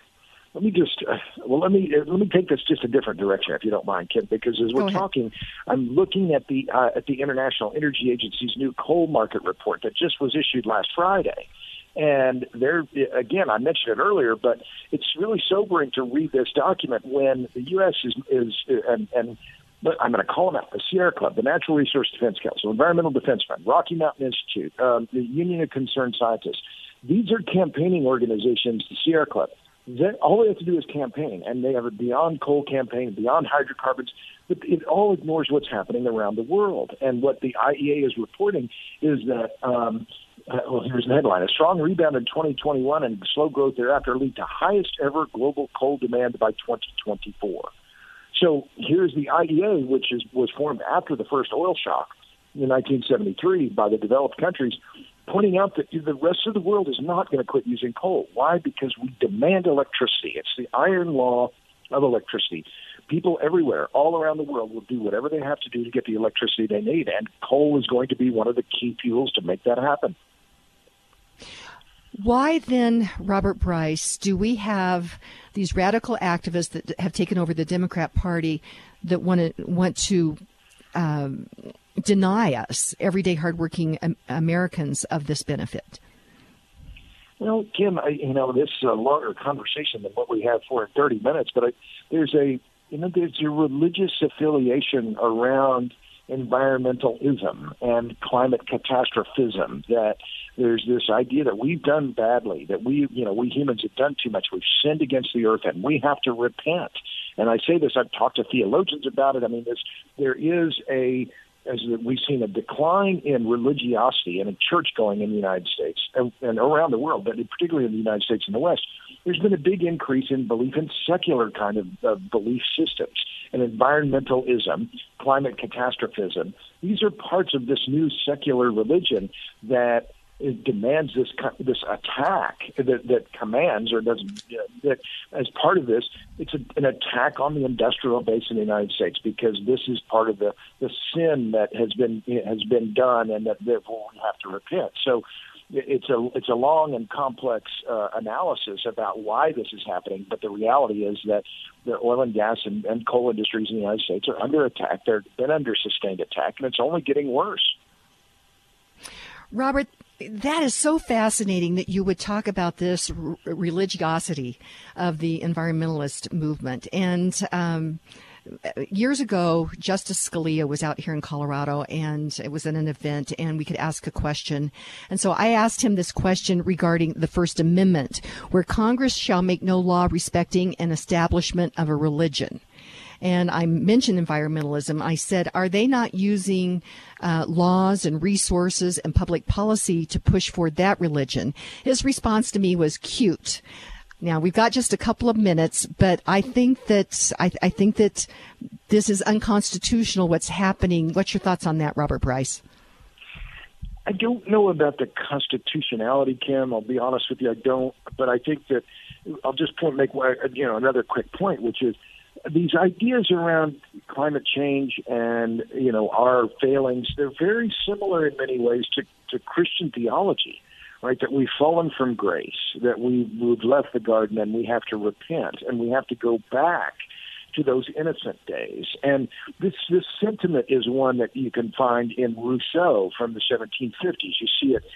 let me take this just a different direction, if you don't mind, Kim, because as we're talking, I'm looking at the International Energy Agency's new coal market report that just was issued last Friday. And there, again, I mentioned it earlier, but it's really sobering to read this document when the U.S. But I'm going to call them out: the Sierra Club, the Natural Resource Defense Council, Environmental Defense Fund, Rocky Mountain Institute, the Union of Concerned Scientists. These are campaigning organizations, the Sierra Club. All they have to do is campaign, and they have a Beyond Coal campaign, Beyond Hydrocarbons, but it all ignores what's happening around the world. And what the IEA is reporting is that, here's the headline: a strong rebound in 2021 and slow growth thereafter lead to highest ever global coal demand by 2024. So here's the IEA, which was formed after the first oil shock in 1973 by the developed countries, pointing out that the rest of the world is not going to quit using coal. Why? Because we demand electricity. It's the iron law of electricity. People everywhere, all around the world, will do whatever they have to do to get the electricity they need, and coal is going to be one of the key fuels to make that happen. Why then, Robert Bryce, do we have these radical activists that have taken over the Democrat Party that want to deny us, everyday hardworking Americans, of this benefit? Well, Kim, this is a longer conversation than what we have for in 30 minutes, but there's a religious affiliation around environmentalism and climate catastrophism, that there's this idea that we've done badly, that we humans have done too much, we've sinned against the earth, and we have to repent. And I say this, I've talked to theologians about it. I mean, there is as we've seen a decline in religiosity and in church going in the United States and around the world, but particularly in the United States and the West. There's been a big increase in belief in secular kind of belief systems and environmentalism, climate catastrophism. These are parts of this new secular religion that it demands this attack that commands or doesn't. That as part of this, it's an attack on the industrial base in the United States, because this is part of the sin that has been done, and that therefore we have to repent. So it's a long and complex analysis about why this is happening. But the reality is that the oil and gas and coal industries in the United States are under attack. They've been under sustained attack, and it's only getting worse. Robert, that is so fascinating that you would talk about this religiosity of the environmentalist movement. And years ago, Justice Scalia was out here in Colorado, and it was at an event, and we could ask a question. And so I asked him this question regarding the First Amendment, where Congress shall make no law respecting an establishment of a religion. And I mentioned environmentalism. I said, are they not using laws and resources and public policy to push for that religion? His response to me was cute. Now, we've got just a couple of minutes, but I think that I think that this is unconstitutional, what's happening. What's your thoughts on that, Robert Bryce? I don't know about the constitutionality, Kim. I'll be honest with you, I don't. But I think that I'll just make another quick point, which is these ideas around climate change and our failings. They're very similar in many ways to Christian theology. Right, that we've fallen from grace, that we've left the garden, and we have to repent, and we have to go back to those innocent days. And this sentiment is one that you can find in Rousseau from the 1750s. You see it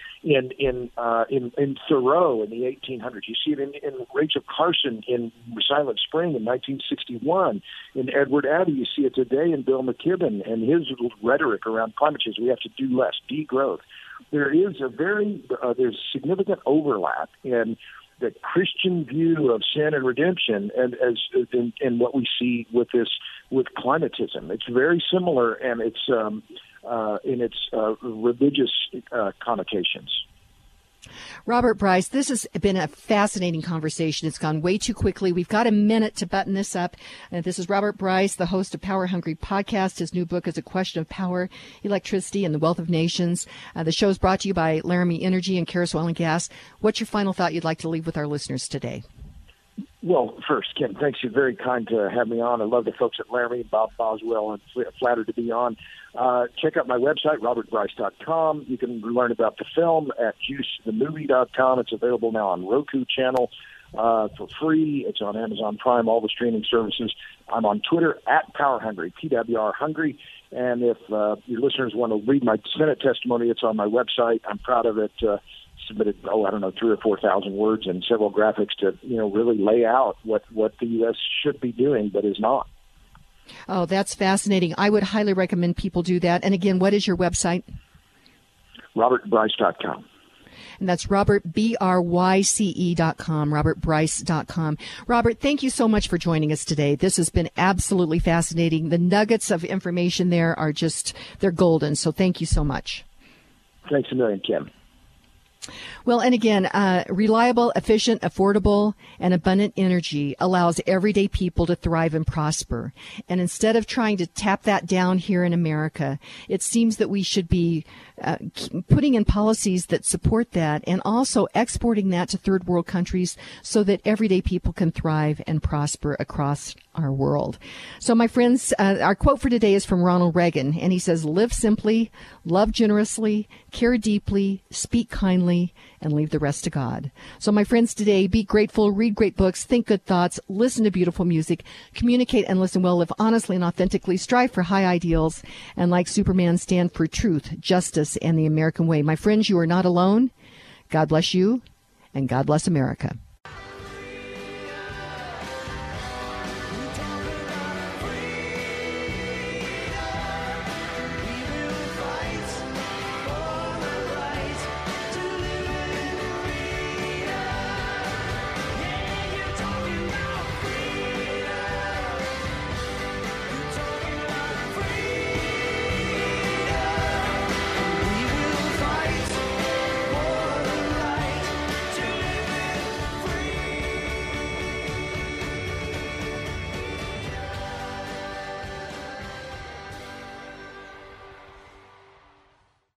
in Thoreau in the 1800s. You see it in Rachel Carson in Silent Spring in 1961. In Edward Abbey, you see it today in Bill McKibben and his rhetoric around climate change. We have to do less, degrowth. There is there's significant overlap in the Christian view of sin and redemption, and in what we see with climatism. It's very similar, and it's in its religious connotations. Robert Bryce, this has been a fascinating conversation. It's gone way too quickly. We've got a minute to button this up. This is Robert Bryce, the host of Power Hungry Podcast. His new book is A Question of Power, Electricity, and the Wealth of Nations. The show is brought to you by Laramie Energy and Caris Oil and Gas. What's your final thought you'd like to leave with our listeners today? Well, first, Kim, thanks. You're very kind to have me on. I love the folks at Laramie, Bob Boswell, and flattered to be on. Check out my website, robertbryce.com. You can learn about the film at juicethemovie.com. It's available now on Roku channel. for free. It's on Amazon Prime, all the streaming services. I'm on Twitter at Power Hungry, PWR Hungry. And if your listeners want to read my Senate testimony, it's on my website. I'm proud of it. Submitted, 3,000 or 4,000 words and several graphics to, really lay out what the U.S. should be doing, but is not. Oh, that's fascinating. I would highly recommend people do that. And again, what is your website? RobertBryce.com. And that's Robert, BRYCE.com, RobertBryce.com. Robert, thank you so much for joining us today. This has been absolutely fascinating. The nuggets of information there are they're golden. So thank you so much. Thanks a million, Kim. Well, and again, reliable, efficient, affordable, and abundant energy allows everyday people to thrive and prosper. And instead of trying to tap that down here in America, it seems that we should be putting in policies that support that and also exporting that to third world countries so that everyday people can thrive and prosper across our world. So, my friends, our quote for today is from Ronald Reagan, and he says, "Live simply, love generously, care deeply, speak kindly, and leave the rest to God." So, my friends, today, be grateful, read great books, think good thoughts, listen to beautiful music, communicate and listen well, live honestly and authentically, strive for high ideals, and like Superman, stand for truth, justice, and the American way. My friends, you are not alone. God bless you, and God bless America.